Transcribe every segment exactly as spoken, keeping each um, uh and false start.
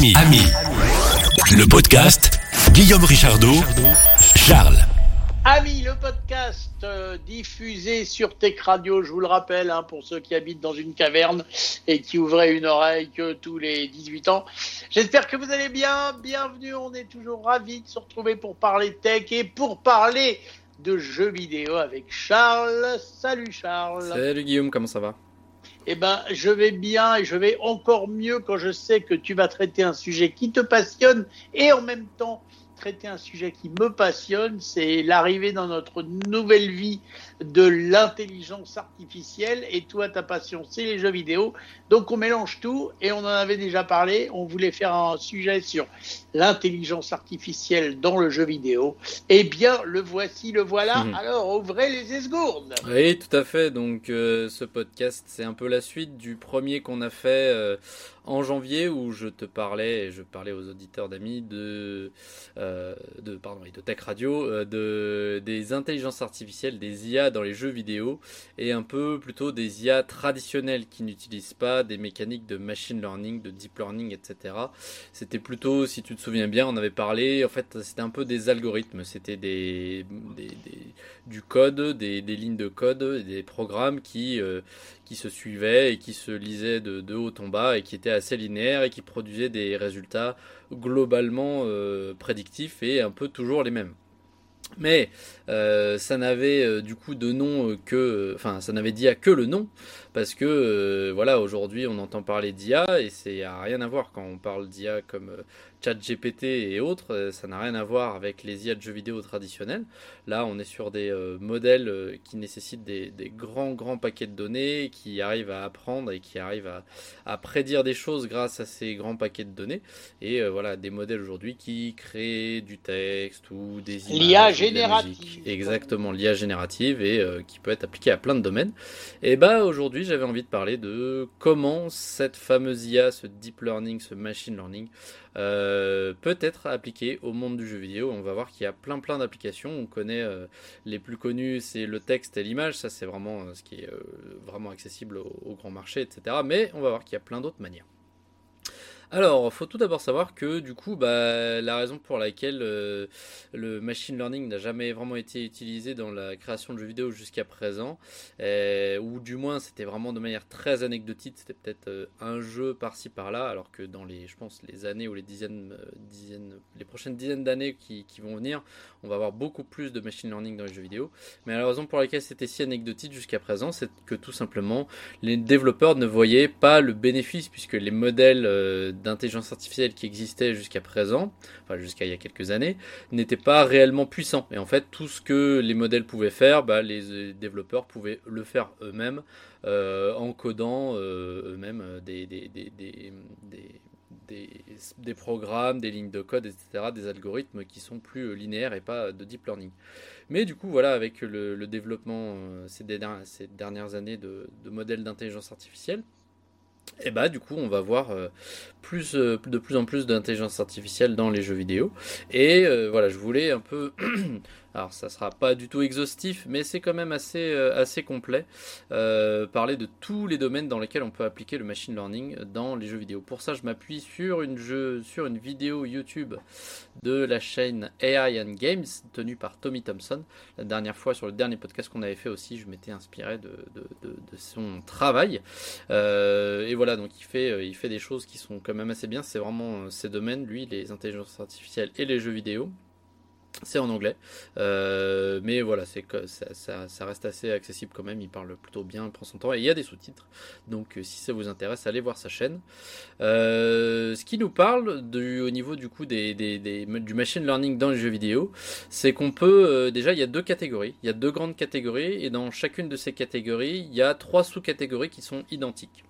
Ami, Ami, le podcast Guillaume Richardot, Charles. Ami, le podcast euh, diffusé sur Tech Radio, je vous le rappelle, hein, pour ceux qui habitent dans une caverne et qui ouvraient une oreille que tous les dix-huit ans. J'espère que vous allez bien. Bienvenue, on est toujours ravis de se retrouver pour parler tech et pour parler de jeux vidéo avec Charles. Salut Charles. Salut Guillaume, comment ça va ? Eh ben, je vais bien et je vais encore mieux quand je sais que tu vas traiter un sujet qui te passionne et en même temps traiter un sujet qui me passionne, c'est l'arrivée dans notre nouvelle vie de l'intelligence artificielle. Et toi, ta passion, c'est les jeux vidéo. Donc, on mélange tout et on en avait déjà parlé. On voulait faire un sujet sur l'intelligence artificielle dans le jeu vidéo. Eh bien, le voici, le voilà. Mmh. Alors, ouvrez les esgourdes. Oui, tout à fait. Donc, euh, ce podcast, c'est un peu la suite du premier qu'on a fait euh, en janvier où je te parlais, et je parlais aux auditeurs d'Amis de... Euh, de, pardon, de Tech Radio, euh, de, des intelligences artificielles, des I A dans les jeux vidéo, et un peu plutôt des I A traditionnelles qui n'utilisent pas des mécaniques de machine learning, de deep learning, et cetera. C'était plutôt, si tu te souviens bien, on avait parlé, en fait, c'était un peu des algorithmes, c'était des, des, des, du code, des, des lignes de code, des programmes qui, euh, qui se suivaient et qui se lisaient de, de haut en bas et qui étaient assez linéaires et qui produisaient des résultats globalement euh, prédictifs et un peu toujours les mêmes. Mais euh, ça n'avait euh, du coup de nom que, enfin ça n'avait d'I A que le nom, parce que euh, voilà, aujourd'hui on entend parler d'I A et c'est à rien à voir quand on parle d'I A comme euh, ChatGPT et autres, euh, ça n'a rien à voir avec les I A de jeux vidéo traditionnels. Là on est sur des euh, modèles euh, qui nécessitent des, des grands grands paquets de données, qui arrivent à apprendre et qui arrivent à, à prédire des choses grâce à ces grands paquets de données. Et euh, voilà, des modèles aujourd'hui qui créent du texte ou des images. L'I A générative. Exactement, l'I A générative et euh, qui peut être appliquée à plein de domaines. Et bah aujourd'hui j'avais envie de parler de comment cette fameuse I A, ce deep learning, ce machine learning euh, peut être appliqué au monde du jeu vidéo. On va voir qu'il y a plein plein d'applications. On connaît euh, les plus connues, c'est le texte et l'image, ça c'est vraiment euh, ce qui est euh, vraiment accessible au, au grand marché, et cetera. Mais on va voir qu'il y a plein d'autres manières. Alors, il faut tout d'abord savoir que du coup, bah, la raison pour laquelle euh, le machine learning n'a jamais vraiment été utilisé dans la création de jeux vidéo jusqu'à présent, euh, ou du moins c'était vraiment de manière très anecdotique, c'était peut-être euh, un jeu par-ci par-là, alors que dans les, je pense, les années ou les dizaines, euh, dizaines les prochaines dizaines d'années qui, qui vont venir, on va avoir beaucoup plus de machine learning dans les jeux vidéo. Mais la raison pour laquelle c'était si anecdotique jusqu'à présent, c'est que tout simplement les développeurs ne voyaient pas le bénéfice, puisque les modèles euh, d'intelligence artificielle qui existaient jusqu'à présent, enfin jusqu'à il y a quelques années, n'étaient pas réellement puissants. Et en fait, tout ce que les modèles pouvaient faire, bah, les développeurs pouvaient le faire eux-mêmes, euh, en codant euh, eux-mêmes des, des, des, des, des Des, des programmes, des lignes de code, et cetera, des algorithmes qui sont plus linéaires et pas de deep learning. Mais du coup, voilà, avec le, le développement euh, ces, dernières, ces dernières années de, de modèles d'intelligence artificielle, et bah du coup on va voir euh, plus, euh, de plus en plus d'intelligence artificielle dans les jeux vidéo. Et euh, voilà, je voulais un peu... Alors ça sera pas du tout exhaustif, mais c'est quand même assez, euh, assez complet. Euh, parler de tous les domaines dans lesquels on peut appliquer le machine learning dans les jeux vidéo. Pour ça, je m'appuie sur une, jeu, sur une vidéo YouTube de la chaîne A I and Games, tenue par Tommy Thompson. La dernière fois, sur le dernier podcast qu'on avait fait aussi, je m'étais inspiré de, de, de, de son travail. Euh, et voilà, donc il fait, il fait des choses qui sont quand même assez bien. C'est vraiment ces domaines, lui, les intelligences artificielles et les jeux vidéo. C'est en anglais, euh, mais voilà, c'est que ça, ça, ça reste assez accessible quand même. Il parle plutôt bien, il prend son temps et il y a des sous-titres. Donc, si ça vous intéresse, allez voir sa chaîne. Euh, ce qui nous parle du, au niveau du coup des, des, des, du machine learning dans les jeux vidéo, c'est qu'on peut euh, déjà il y a deux catégories, il y a deux grandes catégories et dans chacune de ces catégories, il y a trois sous-catégories qui sont identiques.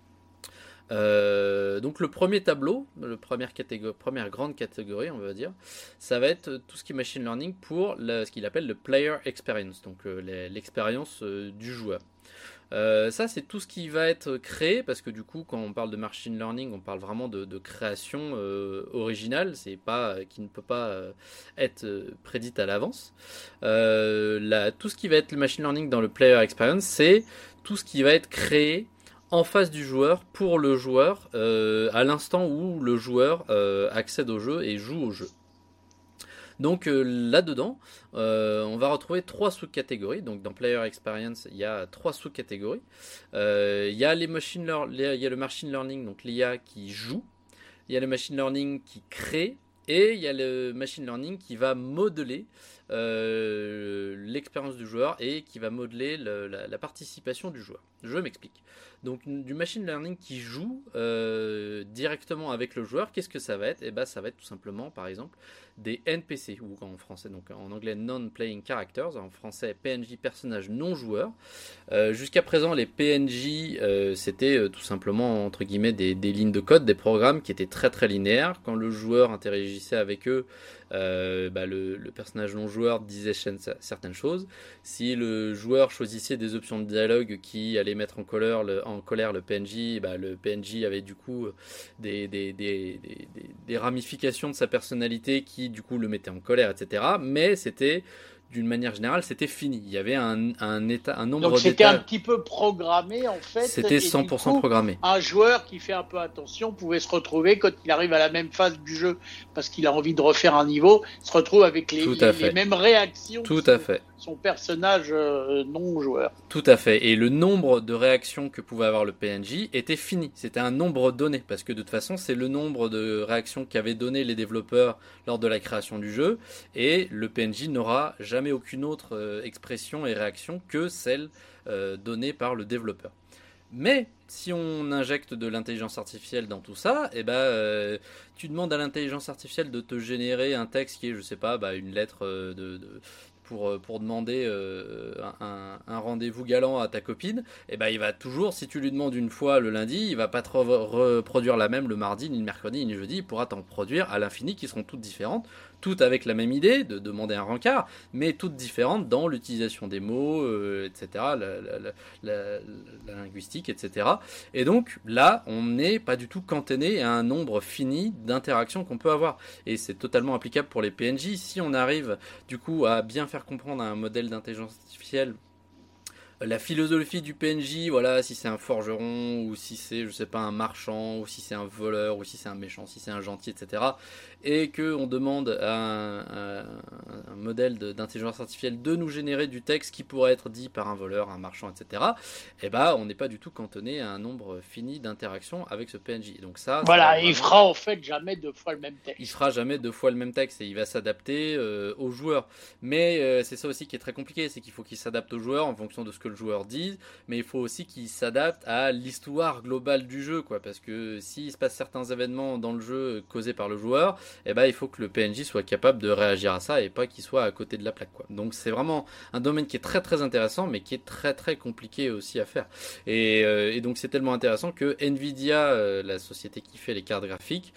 Euh, donc le premier tableau, la première, catégorie, première grande catégorie, on va dire, ça va être tout ce qui est machine learning pour la, ce qu'il appelle le player experience, donc euh, l'expérience euh, du joueur. Euh, ça, c'est tout ce qui va être créé, parce que du coup, quand on parle de machine learning, on parle vraiment de, de création euh, originale, c'est pas, euh, qui ne peut pas euh, être euh, prédite à l'avance. Euh, la, tout ce qui va être le machine learning dans le player experience, c'est tout ce qui va être créé en face du joueur, pour le joueur, euh, à l'instant où le joueur euh, accède au jeu et joue au jeu. Donc euh, là-dedans, euh, on va retrouver trois sous-catégories. Donc dans Player Experience, il y a trois sous-catégories. Euh, il y a les machine lear- les- il y a le machine learning, donc l'I A qui joue. Il y a le machine learning qui crée. Et il y a le machine learning qui va modeler euh, l'expérience du joueur et qui va modeler le, la, la participation du joueur. Je m'explique. Donc du machine learning qui joue euh, directement avec le joueur, qu'est-ce que ça va être ? Eh ben, ça va être tout simplement, par exemple, des N P C, ou en français, donc en anglais non-playing characters, en français P N J, personnages non joueurs. Euh, jusqu'à présent, les P N J, euh, c'était euh, tout simplement, entre guillemets, des, des lignes de code, des programmes qui étaient très très linéaires. Quand le joueur interagissait avec eux, euh, bah, le, le personnage non joueur disait certaines choses. Si le joueur choisissait des options de dialogue qui allaient mettre en colère le, en colère le P N J, bah, le P N J avait du coup des, des, des, des, des, des ramifications de sa personnalité qui du coup le mettaient en colère, et cetera. Mais c'était, d'une manière générale, c'était fini. Il y avait un, un, état, un nombre d'états. Donc c'était un petit peu programmé en fait. C'était cent pour cent coup, programmé. Un joueur qui fait un peu attention pouvait se retrouver, quand il arrive à la même phase du jeu, parce qu'il a envie de refaire un niveau, se retrouve avec les, les, les mêmes réactions. Tout à fait. Son personnage euh, non joueur. Tout à fait. Et le nombre de réactions que pouvait avoir le P N J était fini. C'était un nombre donné. Parce que de toute façon, c'est le nombre de réactions qu'avaient donné les développeurs lors de la création du jeu. Et le P N J n'aura jamais aucune autre euh, expression et réaction que celle euh, donnée par le développeur. Mais si on injecte de l'intelligence artificielle dans tout ça, eh ben, euh, tu demandes à l'intelligence artificielle de te générer un texte qui est, je sais pas, bah, une lettre euh, de... de Pour, pour demander euh, un, un rendez-vous galant à ta copine, et ben il va toujours, si tu lui demandes une fois le lundi, il va pas te re- reproduire la même le mardi, ni le mercredi, ni le jeudi, il pourra t'en produire à l'infini qui seront toutes différentes, toutes avec la même idée de demander un rencard, mais toutes différentes dans l'utilisation des mots, euh, et cetera, la, la, la, la, la linguistique, et cetera. Et donc là, on n'est pas du tout cantonné à un nombre fini d'interactions qu'on peut avoir. Et c'est totalement applicable pour les P N J. Si on arrive du coup à bien faire comprendre à un modèle d'intelligence artificielle la philosophie du P N J, voilà, si c'est un forgeron, ou si c'est, je sais pas, un marchand, ou si c'est un voleur, ou si c'est un méchant, si c'est un gentil, et cetera. Et qu'on demande à un, à un modèle de, d'intelligence artificielle de nous générer du texte qui pourrait être dit par un voleur, un marchand, et cetera. Et bah, on n'est pas du tout cantonné à un nombre fini d'interactions avec ce P N J. Donc ça, voilà, ça vraiment... il fera en fait jamais deux fois le même texte. Il fera jamais deux fois le même texte et il va s'adapter euh, aux joueurs. Mais euh, c'est ça aussi qui est très compliqué, c'est qu'il faut qu'il s'adapte aux joueurs en fonction de ce que le joueur dit, mais il faut aussi qu'il s'adapte à l'histoire globale du jeu, quoi. Parce que s'il se passe certains événements dans le jeu causés par le joueur, eh ben, il faut que le P N J soit capable de réagir à ça et pas qu'il soit à côté de la plaque, quoi. Donc c'est vraiment un domaine qui est très très intéressant, mais qui est très très compliqué aussi à faire. Et, euh, et donc c'est tellement intéressant que Nvidia, euh, la société qui fait les cartes graphiques,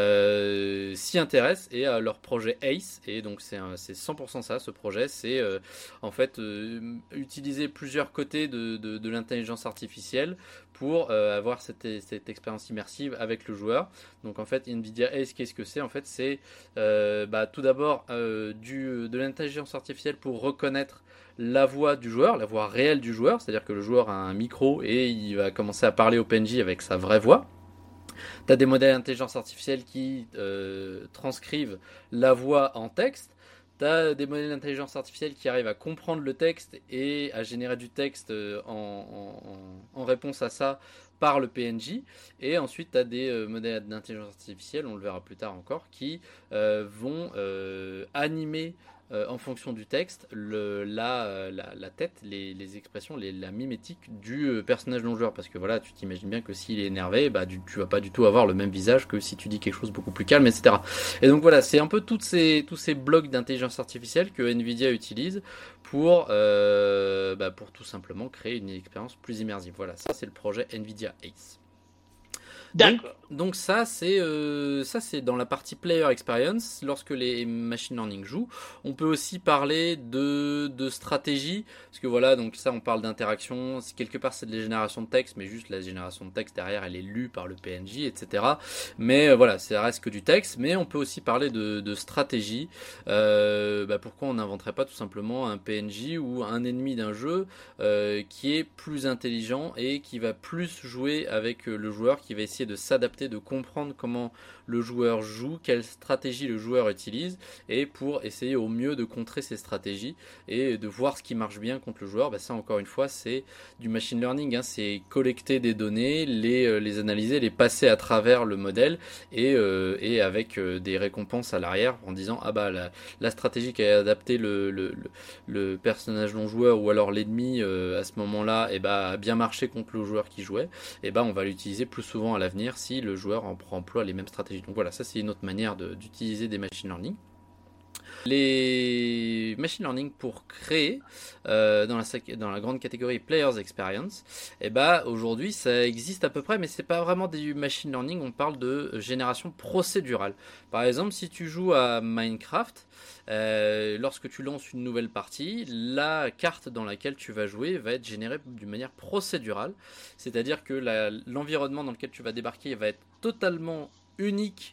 euh, s'y intéresse et à leur projet ACE. Et donc c'est, un, c'est cent pour cent ça, ce projet, c'est euh, en fait euh, utiliser plusieurs côtés de, de, de l'intelligence artificielle pour euh, avoir cette, cette expérience immersive avec le joueur. Donc en fait Nvidia Ace, qu'est-ce que c'est ? En fait c'est euh, bah, tout d'abord euh, du, de l'intelligence artificielle pour reconnaître la voix du joueur, la voix réelle du joueur, c'est-à-dire que le joueur a un micro et il va commencer à parler au P N J avec sa vraie voix. Tu as des modèles d'intelligence artificielle qui euh, transcrivent la voix en texte. Tu as des modèles d'intelligence artificielle qui arrivent à comprendre le texte et à générer du texte en, en, en réponse à ça par le P N J. Et ensuite, tu as des euh, modèles d'intelligence artificielle, on le verra plus tard encore, qui euh, vont euh, animer euh, en fonction du texte le, la, la, la tête, les, les expressions, les, la mimétique du euh, personnage non joueur. Parce que voilà, tu t'imagines bien que s'il est énervé, bah, tu, tu vas pas du tout avoir le même visage que si tu dis quelque chose beaucoup plus calme, et cetera. Et donc voilà, c'est un peu toutes ces, tous ces blocs d'intelligence artificielle que Nvidia utilise pour, euh, bah, pour tout simplement créer une expérience plus immersive. Voilà, ça c'est le projet Nvidia Ace. D'accord. Donc, donc ça, c'est, euh, ça, c'est dans la partie player experience, lorsque les machine learning jouent. On peut aussi parler de, de stratégie, parce que voilà, donc ça, on parle d'interaction. Quelque part, c'est de la génération de texte, mais juste la génération de texte derrière, elle est lue par le P N J, et cetera. Mais euh, voilà, ça reste que du texte. Mais on peut aussi parler de, de stratégie. Euh, bah pourquoi on n'inventerait pas tout simplement un P N J ou un ennemi d'un jeu euh, qui est plus intelligent et qui va plus jouer avec le joueur, qui va essayer de s'adapter, de comprendre comment le joueur joue, quelle stratégie le joueur utilise, et pour essayer au mieux de contrer ces stratégies et de voir ce qui marche bien contre le joueur. Bah ça, encore une fois, c'est du machine learning, hein. C'est collecter des données, les, les analyser, les passer à travers le modèle et, euh, et avec euh, des récompenses à l'arrière en disant ah bah la, la stratégie qui a adapté le, le, le, le personnage non joueur ou alors l'ennemi euh, à ce moment-là et bah, a bien marché contre le joueur qui jouait, et bah on va l'utiliser plus souvent à l'avenir si le joueur emploie les mêmes stratégies. Donc voilà, ça c'est une autre manière de, d'utiliser des machine learning. Les machine learning pour créer euh, dans, la, dans la grande catégorie Players Experience, et bah aujourd'hui ça existe à peu près, mais c'est pas vraiment du machine learning, on parle de génération procédurale. Par exemple, si tu joues à Minecraft, euh, lorsque tu lances une nouvelle partie, la carte dans laquelle tu vas jouer va être générée d'une manière procédurale, c'est-à-dire que la, l'environnement dans lequel tu vas débarquer va être totalement unique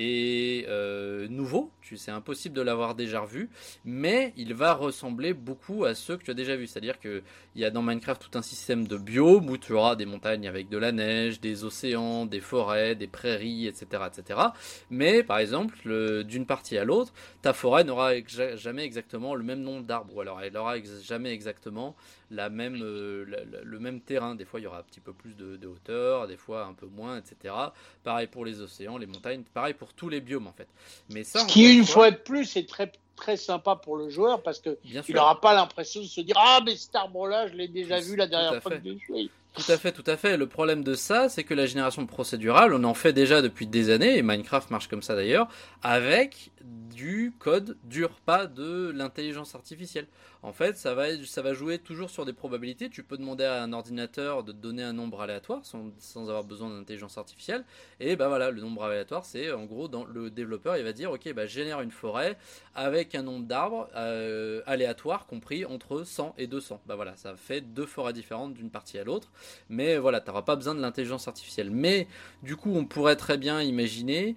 et euh, nouveau, tu, c'est impossible de l'avoir déjà vu, mais il va ressembler beaucoup à ceux que tu as déjà vus. C'est-à-dire qu'il y a dans Minecraft tout un système de biomes où tu auras des montagnes avec de la neige, des océans, des forêts, des prairies, et cetera, et cetera. Mais par exemple, le, d'une partie à l'autre, ta forêt n'aura exa- jamais exactement le même nombre d'arbres, ou alors elle n'aura ex- jamais exactement la même, euh, la, la, le même terrain. Des fois, il y aura un petit peu plus de, de hauteur, des fois un peu moins, et cetera. Pareil pour les océans, les montagnes, pareil pour tous les biomes en fait. Mais ça, ce qui une fois, fois de plus est très très sympa pour le joueur parce que il n'aura pas l'impression de se dire ah mais cet arbre-là je l'ai déjà vu la dernière fois que j'ai joué. Tout à fait, tout à fait. Le problème de ça, c'est que la génération procédurale, on en fait déjà depuis des années, et Minecraft marche comme ça d'ailleurs, avec du code dur, pas de l'intelligence artificielle. En fait, ça va, ça va jouer toujours sur des probabilités. Tu peux demander à un ordinateur de te donner un nombre aléatoire sans, sans avoir besoin d'intelligence artificielle. Et ben voilà, le nombre aléatoire, c'est en gros, dans le développeur, il va dire, ok, bah, génère une forêt avec un nombre d'arbres euh, aléatoire compris entre cent et deux cents. Bah voilà, ça fait deux forêts différentes d'une partie à l'autre. Mais voilà, tu n'auras pas besoin de l'intelligence artificielle. Mais du coup, on pourrait très bien imaginer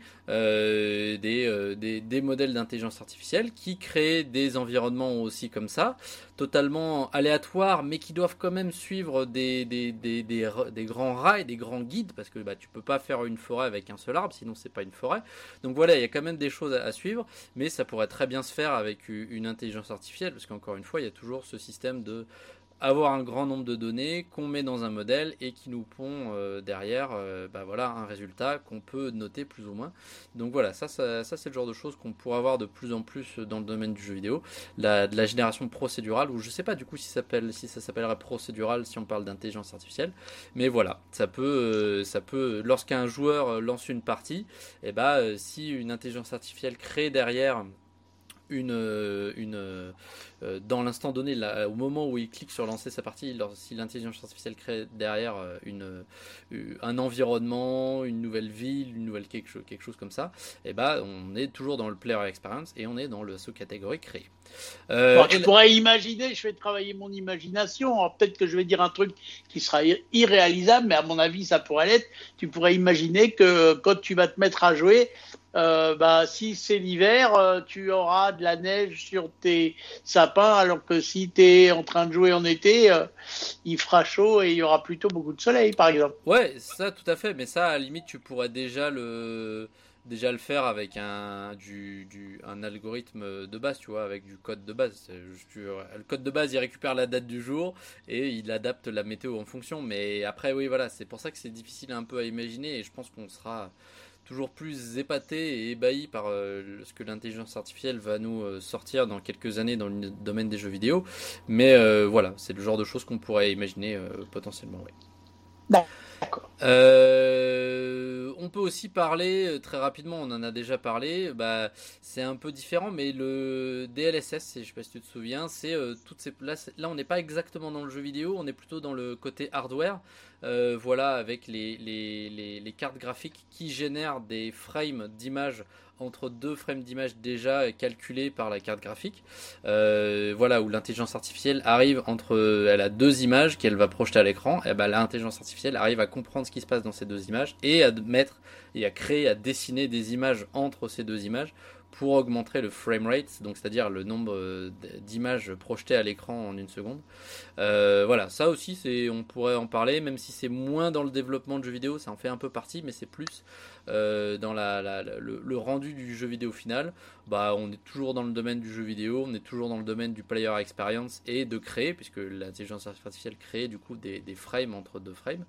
euh, des, euh, des, des modèles d'intelligence artificielle qui créent des environnements aussi comme ça, totalement aléatoires, mais qui doivent quand même suivre des, des, des, des, des grands rails, des grands guides, parce que bah, tu peux pas faire une forêt avec un seul arbre, sinon c'est pas une forêt. Donc voilà, il y a quand même des choses à, à suivre, mais ça pourrait très bien se faire avec une intelligence artificielle, parce qu'encore une fois, il y a toujours ce système de avoir un grand nombre de données qu'on met dans un modèle et qui nous pond euh, derrière euh, bah voilà, un résultat qu'on peut noter plus ou moins. Donc voilà, ça, ça, ça c'est le genre de choses qu'on pourrait avoir de plus en plus dans le domaine du jeu vidéo. La, de la génération procédurale, ou je sais pas du coup si ça, s'appelle, si ça s'appellerait procédural si on parle d'intelligence artificielle, mais voilà, ça peut, euh, ça peut lorsqu'un joueur lance une partie, et bah, euh, si une intelligence artificielle crée derrière une, une euh, dans l'instant donné, là, au moment où il clique sur lancer sa partie, alors, si l'intelligence artificielle crée derrière une, une, un environnement, une nouvelle ville, une nouvelle quelque chose, quelque chose comme ça, et bah, on est toujours dans le player experience et on est dans le sous-catégorie créée. Euh, bon, tu pourrais la... imaginer, je vais travailler mon imagination, alors peut-être que je vais dire un truc qui sera irréalisable, mais à mon avis ça pourrait l'être. Tu pourrais imaginer que quand tu vas te mettre à jouer, Euh, bah, si c'est l'hiver, euh, tu auras de la neige sur tes sapins, alors que si tu es en train de jouer en été, euh, il fera chaud et il y aura plutôt beaucoup de soleil, par exemple. Ouais, ça tout à fait, mais ça, à la limite, tu pourrais déjà le, déjà le faire avec un, du, du, un algorithme de base, tu vois, avec du code de base. Tu, le code de base, il récupère la date du jour et il adapte la météo en fonction, mais après, oui, voilà, c'est pour ça que c'est difficile un peu à imaginer et je pense qu'on sera toujours plus épaté et ébahi par euh, ce que l'intelligence artificielle va nous euh, sortir dans quelques années dans le domaine des jeux vidéo. Mais euh, voilà, c'est le genre de choses qu'on pourrait imaginer euh, potentiellement. Oui. Bon. Euh, on peut aussi parler très rapidement, on en a déjà parlé, bah, c'est un peu différent, mais le D L S S, je sais pas si tu te souviens, c'est euh, toutes ces là, là on n'est pas exactement dans le jeu vidéo, on est plutôt dans le côté hardware, euh, voilà, avec les, les, les, les cartes graphiques qui génèrent des frames d'images entre deux frames d'image déjà calculés par la carte graphique, euh, voilà, où l'intelligence artificielle arrive entre, elle a deux images qu'elle va projeter à l'écran, et ben l'intelligence artificielle arrive à comprendre ce qui se passe dans ces deux images et à mettre et à créer, à dessiner des images entre ces deux images pour augmenter le frame rate, donc c'est-à-dire le nombre d'images projetées à l'écran en une seconde. Euh, voilà, ça aussi, c'est, on pourrait en parler, même si c'est moins dans le développement de jeux vidéo, ça en fait un peu partie, mais c'est plus euh, dans la, la, la, le, le rendu du jeu vidéo final. Bah, on est toujours dans le domaine du jeu vidéo, on est toujours dans le domaine du player experience et de créer, puisque l'intelligence artificielle crée du coup des, des frames entre deux frames.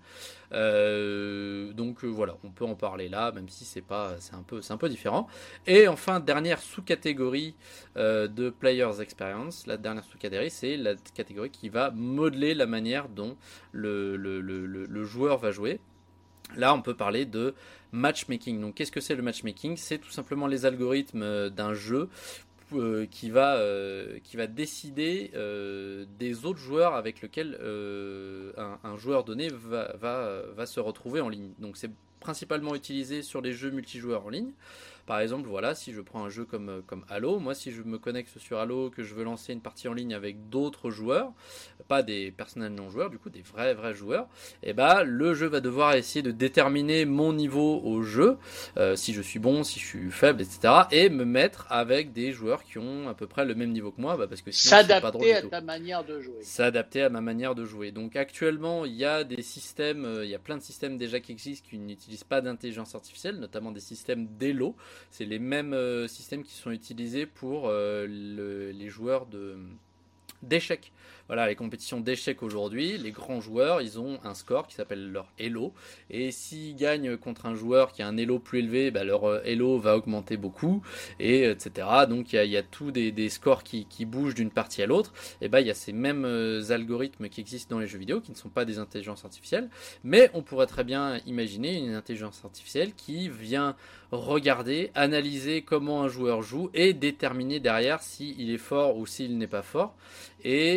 Euh, donc euh, voilà, on peut en parler là, même si c'est pas, c'est un peu, c'est un peu différent. Et enfin, dernière sous-catégorie euh, de players experience, la dernière sous-catégorie, c'est la catégorie qui va modeler la manière dont le, le, le, le, le joueur va jouer. Là, on peut parler de matchmaking. Donc, qu'est-ce que c'est le matchmaking ? C'est tout simplement les algorithmes d'un jeu euh, qui, va, euh, qui va décider euh, des autres joueurs avec lesquels euh, un, un joueur donné va, va, va se retrouver en ligne. Donc, c'est principalement utilisé sur les jeux multijoueurs en ligne. Par exemple, voilà, si je prends un jeu comme, comme Halo, moi si je me connecte sur Halo, que je veux lancer une partie en ligne avec d'autres joueurs, pas des personnels non joueurs, du coup des vrais vrais joueurs, et bah le jeu va devoir essayer de déterminer mon niveau au jeu, euh, si je suis bon, si je suis faible, et cetera, et me mettre avec des joueurs qui ont à peu près le même niveau que moi, bah, parce que sinon c'est pas drôle du tout. S'adapter à ta manière de jouer. S'adapter à ma manière de jouer. Donc actuellement, il y a des systèmes, il y a plein de systèmes déjà qui existent qui n'utilisent pas d'intelligence artificielle, notamment des systèmes d'Elo. C'est les mêmes euh, systèmes qui sont utilisés pour euh, le, les joueurs de, d'échecs. Voilà, les compétitions d'échecs aujourd'hui, les grands joueurs, ils ont un score qui s'appelle leur Elo. Et s'ils gagnent contre un joueur qui a un Elo plus élevé, bah leur Elo va augmenter beaucoup, et etc. Donc il y a, y a tous des, des scores qui, qui bougent d'une partie à l'autre. Et bah il y a ces mêmes algorithmes qui existent dans les jeux vidéo, qui ne sont pas des intelligences artificielles. Mais on pourrait très bien imaginer une intelligence artificielle qui vient regarder, analyser comment un joueur joue et déterminer derrière s'il est fort ou s'il n'est pas fort. Et,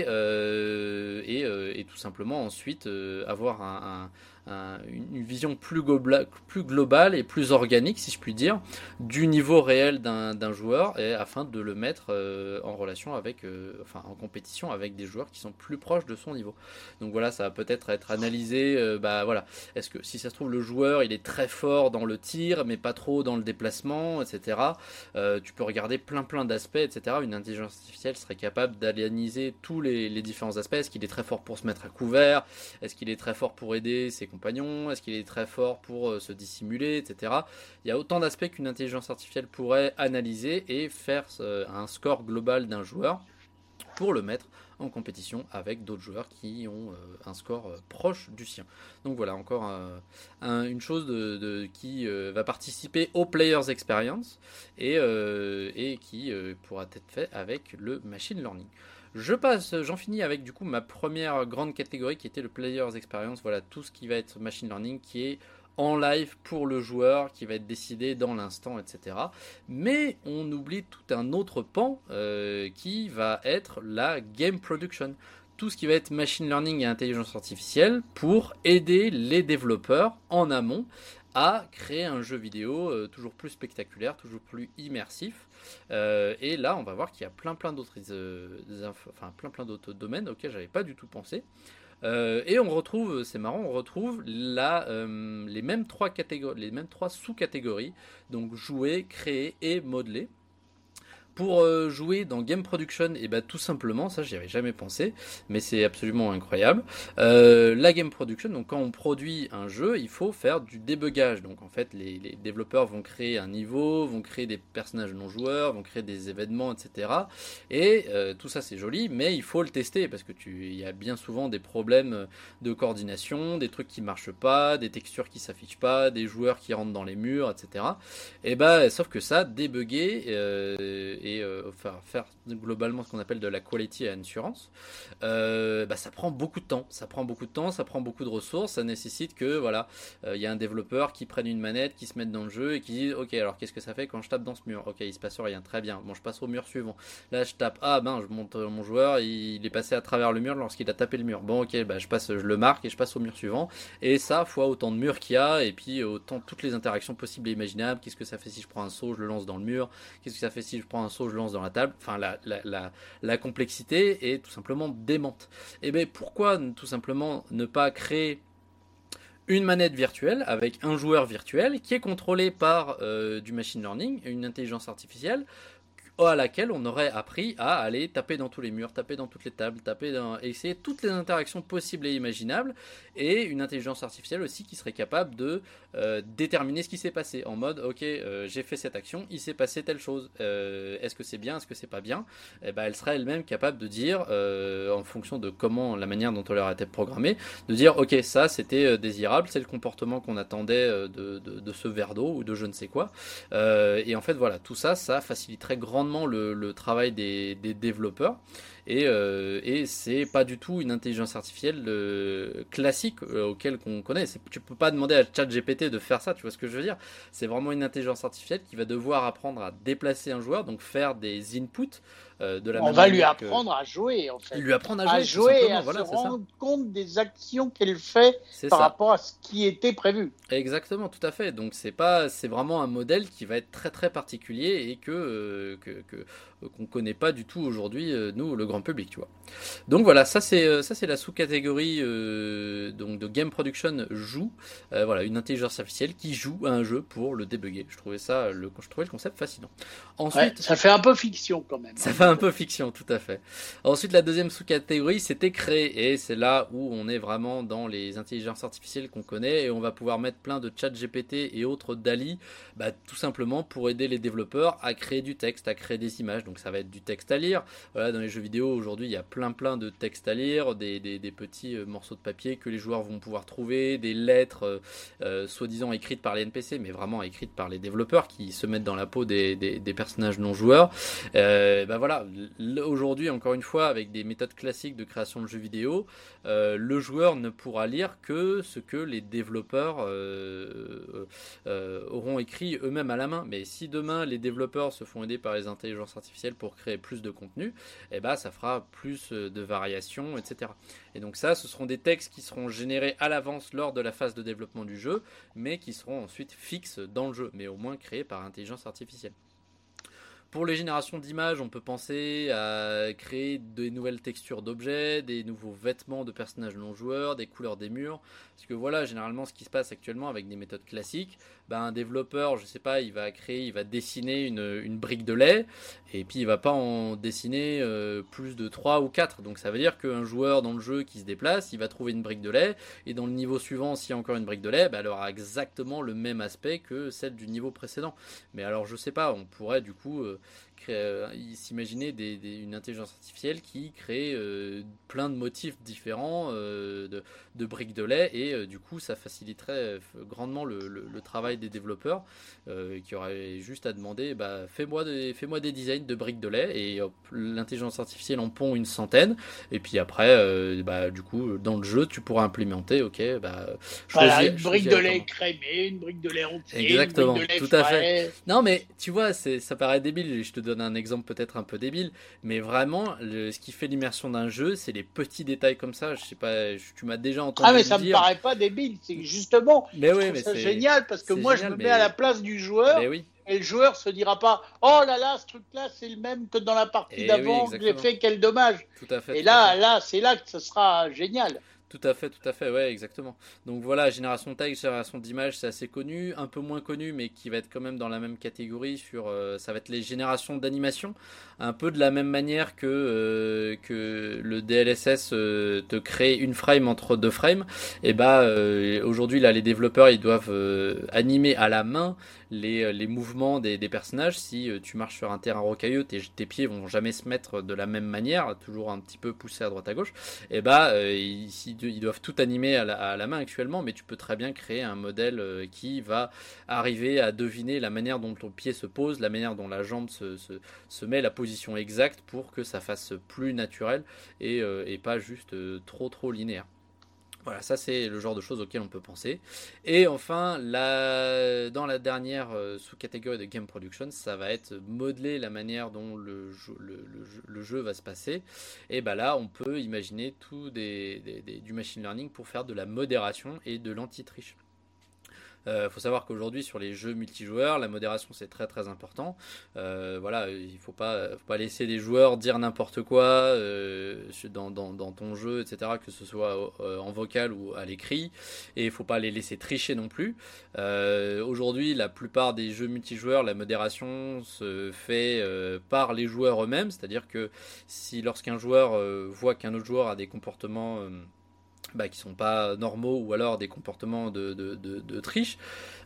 euh, et, euh, et tout simplement ensuite euh, avoir un, un, un, une vision plus, gobla, plus globale et plus organique, si je puis dire, du niveau réel d'un, d'un joueur, et afin de le mettre euh, en relation avec, euh, enfin en compétition avec des joueurs qui sont plus proches de son niveau. Donc voilà, ça va peut-être être analysé, euh, bah voilà, est-ce que si ça se trouve le joueur il est très fort dans le tir, mais pas trop dans le déplacement, et cetera. Euh, tu peux regarder plein plein d'aspects, et cetera. Une intelligence artificielle serait capable d'analyser tous les, les différents aspects. Est-ce qu'il est très fort pour se mettre à couvert ? Est-ce qu'il est très fort pour aider ses compagnons ? Est-ce qu'il est très fort pour euh, se dissimuler, et cetera. Il y a autant d'aspects qu'une intelligence artificielle pourrait analyser et faire euh, un score global d'un joueur pour le mettre en compétition avec d'autres joueurs qui ont euh, un score euh, proche du sien. Donc voilà, encore euh, un, une chose de, de, qui euh, va participer au Players Experience et, euh, et qui euh, pourra être fait avec le Machine Learning. Je passe, j'en finis avec du coup ma première grande catégorie qui était le Players Experience. Voilà, tout ce qui va être Machine Learning qui est en live pour le joueur, qui va être décidé dans l'instant, et cetera. Mais on oublie tout un autre pan euh, qui va être la game production. Tout ce qui va être machine learning et intelligence artificielle pour aider les développeurs en amont à créer un jeu vidéo euh, toujours plus spectaculaire, toujours plus immersif. Euh, et là, on va voir qu'il y a plein plein d'autres, euh, inf- enfin plein plein d'autres domaines auxquels j'avais pas du tout pensé. Euh, et on retrouve, c'est marrant, on retrouve la, euh, les mêmes trois catégories, les mêmes trois sous-catégories, donc jouer, créer et modeler. Pour euh, jouer dans Game Production, et bah tout simplement, ça j'y avais jamais pensé, mais c'est absolument incroyable. Euh, la Game Production, donc quand on produit un jeu, il faut faire du débugage. Donc en fait, les, les développeurs vont créer un niveau, vont créer des personnages non joueurs, vont créer des événements, et cetera. Et euh, tout ça c'est joli, mais il faut le tester parce que tu, il y a bien souvent des problèmes de coordination, des trucs qui marchent pas, des textures qui s'affichent pas, des joueurs qui rentrent dans les murs, et cetera. Et bah sauf que ça, débugger euh, et euh, faire, faire globalement ce qu'on appelle de la quality assurance, euh, bah, ça prend beaucoup de temps. Ça prend beaucoup de temps, ça prend beaucoup de ressources. Ça nécessite que voilà, il euh, y a un développeur qui prenne une manette, qui se mette dans le jeu et qui dit ok, alors qu'est-ce que ça fait quand je tape dans ce mur? Ok, il se passe rien, très bien. Bon, je passe au mur suivant. Là, je tape, ah ben, je monte mon joueur, il, il est passé à travers le mur lorsqu'il a tapé le mur. Bon, ok, bah, je passe, je le marque et je passe au mur suivant. Et ça, fois autant de murs qu'il y a, et puis autant toutes les interactions possibles et imaginables. Qu'est-ce que ça fait si je prends un saut, je le lance dans le mur? Qu'est-ce que ça fait si je prends un saut, je le lance dans la table? Enfin, la, la, la, la complexité est tout simplement démente. Et bien, pourquoi tout simplement ne pas créer une manette virtuelle avec un joueur virtuel qui est contrôlé par euh, du machine learning, une intelligence artificielle, à laquelle on aurait appris à aller taper dans tous les murs, taper dans toutes les tables, taper dans, essayer toutes les interactions possibles et imaginables, et une intelligence artificielle aussi qui serait capable de euh, déterminer ce qui s'est passé, en mode ok, euh, j'ai fait cette action, il s'est passé telle chose, euh, est-ce que c'est bien, est-ce que c'est pas bien? Et ben, elle serait elle-même capable de dire, euh, en fonction de comment, la manière dont elle aurait été programmée, de dire ok, ça c'était désirable, c'est le comportement qu'on attendait de, de, de ce verre d'eau ou de je ne sais quoi, euh, et en fait voilà, tout ça, ça faciliterait grandement Le, le travail des, des développeurs et, euh, et c'est pas du tout une intelligence artificielle euh, classique euh, auquel qu'on connaît. C'est, tu peux pas demander à ChatGPT de faire ça, tu vois ce que je veux dire? C'est vraiment une intelligence artificielle qui va devoir apprendre à déplacer un joueur, donc faire des inputs euh, de la on même va lui manière apprendre que... à jouer en fait, lui apprendre à jouer, à jouer et à voilà, se c'est rendre ça. compte des actions qu'elle fait C'est par ça. rapport à ce qui était prévu. Exactement, tout à fait. Donc c'est pas, c'est vraiment un modèle qui va être très très particulier et que, euh, que, que qu'on connaît pas du tout aujourd'hui, euh, nous, le grand public, tu vois. Donc voilà, ça c'est ça c'est la sous-catégorie euh, donc de game production joue. Euh, voilà, une intelligence artificielle qui joue à un jeu pour le débugger. Je trouvais ça, le, je trouvais le concept fascinant. Ensuite, ouais, ça fait un peu fiction quand même. Ça fait un peu fiction, tout à fait. Ensuite, la deuxième sous-catégorie, c'était créer. Et c'est là où on est vraiment dans les intelligences artificielles qu'on connaît. Et on va pouvoir mettre plein de chat G P T et autres D A L L-E, bah, tout simplement pour aider les développeurs à créer du texte, à créer des images. Donc ça va être du texte à lire. Voilà, dans les jeux vidéo, aujourd'hui, il y a plein plein de textes à lire, des, des, des petits morceaux de papier que les joueurs vont pouvoir trouver, des lettres euh, euh, soi-disant écrites par les N P C, mais vraiment écrites par les développeurs qui se mettent dans la peau des, des, des personnages non joueurs. Euh, bah voilà, aujourd'hui encore une fois avec des méthodes classiques de création de jeux vidéo, euh, le joueur ne pourra lire que ce que les développeurs euh, euh, auront écrit eux-mêmes à la main. Mais si demain les développeurs se font aider par les intelligences artificielles pour créer plus de contenu, eh ben ça fera plus de variations, et cetera. Et donc ça, ce seront des textes qui seront générés à l'avance lors de la phase de développement du jeu, mais qui seront ensuite fixes dans le jeu, mais au moins créés par intelligence artificielle. Pour les générations d'images, on peut penser à créer des nouvelles textures d'objets, des nouveaux vêtements de personnages non joueurs, des couleurs des murs. Parce que voilà, généralement, ce qui se passe actuellement avec des méthodes classiques, ben, un développeur, je sais pas, il va créer, il va dessiner une, une brique de lait, et puis il va pas en dessiner euh, plus de trois ou quatre. Donc ça veut dire qu'un joueur dans le jeu qui se déplace, il va trouver une brique de lait, et dans le niveau suivant, s'il y a encore une brique de lait, ben, elle aura exactement le même aspect que celle du niveau précédent. Mais alors, je sais pas, on pourrait du coup... Euh, Créer, s'imaginer des, des, une intelligence artificielle qui crée euh, plein de motifs différents euh, de, de briques de lait et euh, du coup ça faciliterait euh, grandement le, le, le travail des développeurs euh, qui auraient juste à demander bah, fais-moi, des, fais-moi des designs de briques de lait et hop, l'intelligence artificielle en pond une centaine et puis après euh, bah, du coup dans le jeu tu pourras implémenter ok bah, voilà, une brique de lait crémée, une brique de lait entier, exactement, une brique de lait tout frais. À fait. Non mais tu vois c'est, ça paraît débile, je te donne un exemple peut-être un peu débile, mais vraiment le, ce qui fait l'immersion d'un jeu, c'est les petits détails comme ça. Je sais pas, je, tu m'as déjà entendu. Ah mais ça me me dire. paraît pas débile, c'est justement. Mais oui, mais c'est c'est génial parce que c'est moi génial, je me mais... mets à la place du joueur. Mais oui. Et le joueur se dira pas oh là là ce truc-là c'est le même que dans la partie et d'avant oui, que j'ai fait, quel dommage. Tout à fait. Et là là c'est là que ce sera génial. Tout à fait, tout à fait, ouais, exactement. Donc voilà, génération de texte, génération d'images, c'est assez connu, un peu moins connu, mais qui va être quand même dans la même catégorie. Sur, euh, ça va être les générations d'animation, un peu de la même manière que euh, que le D L S S euh, te crée une frame entre deux frames. Et bah euh, aujourd'hui là, les développeurs ils doivent euh, animer à la main les, les mouvements des, des personnages. Si tu marches sur un terrain rocailleux, tes, tes pieds vont jamais se mettre de la même manière, toujours un petit peu poussés à droite à gauche. Et bah, euh, ils, ils doivent tout animer à la, à la main actuellement, mais tu peux très bien créer un modèle euh, qui va arriver à deviner la manière dont ton pied se pose, la manière dont la jambe se, se, se met, la position exacte pour que ça fasse plus naturel et, euh, et pas juste euh, trop trop linéaire. Voilà, ça c'est le genre de choses auxquelles on peut penser. Et enfin, la, dans la dernière euh, sous-catégorie de Game Production, ça va être modeler la manière dont le jeu, le, le jeu, le jeu va se passer. Et bah là, on peut imaginer tout des, des, des, du machine learning pour faire de la modération et de l'anti-triche. Il euh, faut savoir qu'aujourd'hui sur les jeux multijoueurs, la modération c'est très très important. Euh, voilà, il faut pas, faut pas laisser des joueurs dire n'importe quoi euh, dans, dans, dans ton jeu, et cetera. Que ce soit euh, en vocal ou à l'écrit. Et il faut pas les laisser tricher non plus. Euh, aujourd'hui, la plupart des jeux multijoueurs, la modération se fait euh, par les joueurs eux-mêmes. C'est-à-dire que si lorsqu'un joueur euh, voit qu'un autre joueur a des comportements euh, Bah, qui sont pas normaux ou alors des comportements de, de, de, de triche,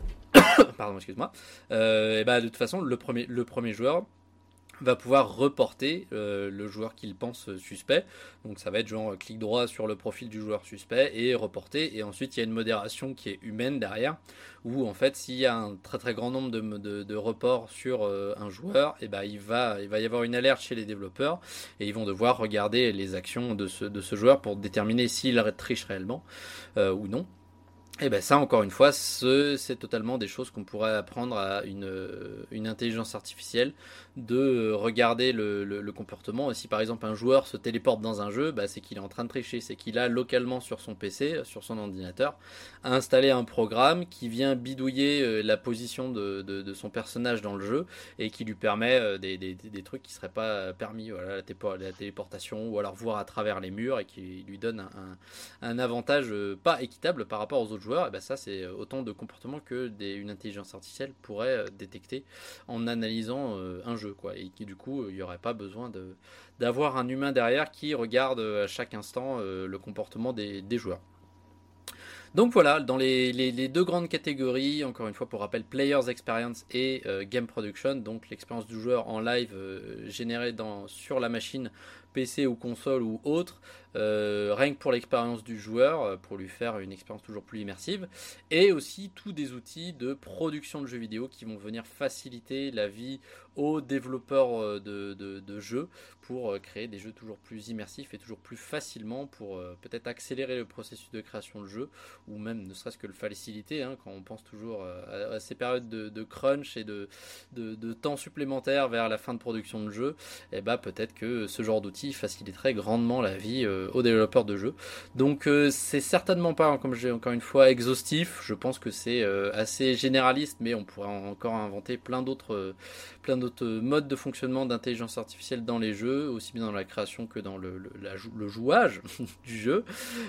pardon, excuse-moi, euh, et bah, de toute façon, le premier, le premier joueur va pouvoir reporter euh, le joueur qu'il pense suspect. Donc ça va être genre clic droit sur le profil du joueur suspect et reporter. Et ensuite il y a une modération qui est humaine derrière, où en fait s'il y a un très très grand nombre de, de, de reports sur euh, un joueur, et ben il va il va y avoir une alerte chez les développeurs et ils vont devoir regarder les actions de ce de ce joueur pour déterminer s'il triche réellement euh, ou non. Et bien ça, encore une fois, ce, c'est totalement des choses qu'on pourrait apprendre à une, une intelligence artificielle, de regarder le, le, le comportement. Et si par exemple un joueur se téléporte dans un jeu, bah, c'est qu'il est en train de tricher, c'est qu'il a localement sur son P C, sur son ordinateur, installé un programme qui vient bidouiller la position de, de, de son personnage dans le jeu et qui lui permet des, des, des trucs qui ne seraient pas permis, voilà, la, tépo, la téléportation ou alors voir à travers les murs et qui lui donne un, un, un avantage pas équitable par rapport aux autres joueurs. Et ben ça c'est autant de comportements que des, une intelligence artificielle pourrait détecter en analysant euh, un jeu, quoi, et qui du coup il n'y aurait pas besoin de, d'avoir un humain derrière qui regarde à chaque instant euh, le comportement des, des joueurs. Donc voilà, dans les, les, les deux grandes catégories, encore une fois pour rappel, Players Experience et euh, Game Production, donc l'expérience du joueur en live euh, générée dans, sur la machine P C ou console ou autre, euh, rien que pour l'expérience du joueur, pour lui faire une expérience toujours plus immersive, et aussi tous des outils de production de jeux vidéo qui vont venir faciliter la vie aux développeurs de, de, de jeux pour créer des jeux toujours plus immersifs et toujours plus facilement, pour euh, peut-être accélérer le processus de création de jeu, ou même ne serait-ce que le faciliter, hein, quand on pense toujours à, à ces périodes de, de crunch et de, de, de temps supplémentaire vers la fin de production de jeu, et bah peut-être que ce genre d'outil faciliterait grandement la vie euh, aux développeurs de jeux. Donc euh, c'est certainement pas, comme j'ai encore une fois, exhaustif. Je pense que c'est euh, assez généraliste, mais on pourrait encore inventer plein d'autres euh, plein d'autres modes de fonctionnement d'intelligence artificielle dans les jeux, aussi bien dans la création que dans le, le, la, le jouage du jeu.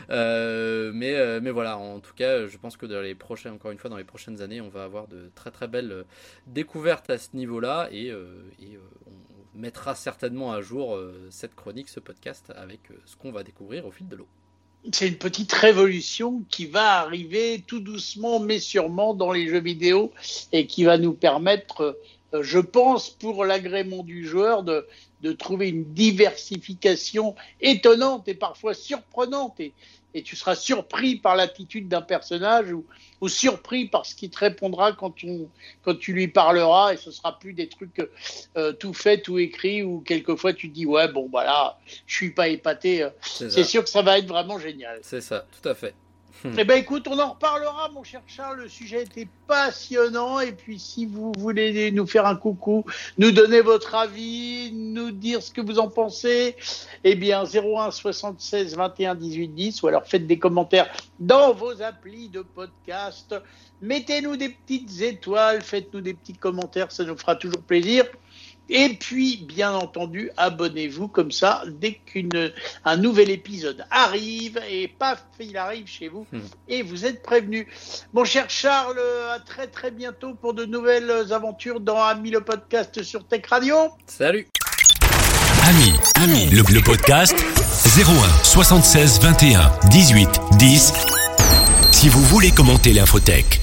Euh, mais, euh, mais voilà, en tout cas, je pense que dans les prochaines, encore une fois, dans les prochaines années, on va avoir de très très belles découvertes à ce niveau-là, et, euh, et euh, on mettra certainement à jour euh, cette chronique, ce podcast, avec euh, ce qu'on va découvrir au fil de l'eau. C'est une petite révolution qui va arriver tout doucement mais sûrement dans les jeux vidéo et qui va nous permettre, euh, je pense, pour l'agrément du joueur, de, de trouver une diversification étonnante et parfois surprenante. Et, et tu seras surpris par l'attitude d'un personnage ou, ou surpris par ce qu'il te répondra quand, on, quand tu lui parleras, et ce sera plus des trucs euh, tout faits, tout écrits, ou quelquefois tu te dis ouais bon bah là je suis pas épaté. C'est, c'est sûr que ça va être vraiment génial. C'est ça, tout à fait. Eh ben écoute, on en reparlera, mon cher Charles. Le sujet était passionnant. Et puis, si vous voulez nous faire un coucou, nous donner votre avis, nous dire ce que vous en pensez, eh bien, zéro un soixante-seize vingt et un dix-huit dix, ou alors faites des commentaires dans vos applis de podcast. Mettez-nous des petites étoiles, faites-nous des petits commentaires, ça nous fera toujours plaisir. Et puis, bien entendu, abonnez-vous, comme ça, dès qu'un nouvel épisode arrive, et paf, il arrive chez vous, mmh. et vous êtes prévenus. Mon cher Charles, à très très bientôt pour de nouvelles aventures dans Ami le podcast sur Tech Radio. Salut. Ami, Ami le, le podcast, zéro un soixante-seize vingt et un dix-huit dix. Si vous voulez commenter l'infotech.